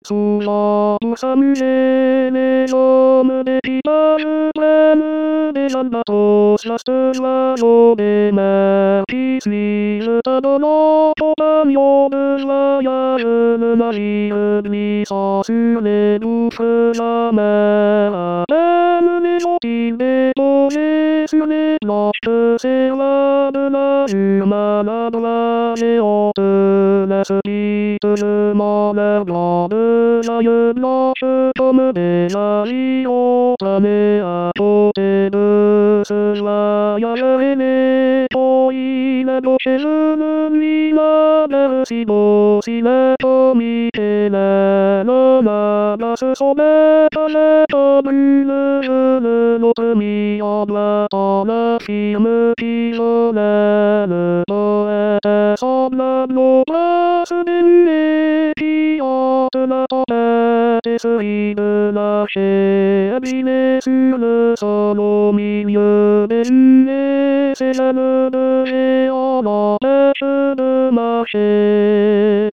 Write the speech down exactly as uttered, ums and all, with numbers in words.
Sulla tu samusene l'homme d'équipage pleine des albatros, la stella des mers qui suit le tadonnant compagnon de voyage, le navire glissant sur les douces la mer. À peine les sont-ils déposés sur les planches, c'est là de l'azur maladroit et honte, laisse piteusement l'air blanc de l'aïeux blanche comme des avions planés à côté de ce voyageur aîné. Oh, il est beau chez eux, ne lui n'a l'air si beau, s'il est commis et l'aile basse son bête, jette brûle, je le l'autre mis en doigt en la firme pigeonnelle. Le poète est semblable au prince des nuées qui hante la tempête et se rit de la chèvre sur le sol au milieu des nuées. Ses ailes de géant l'empêchent de marcher.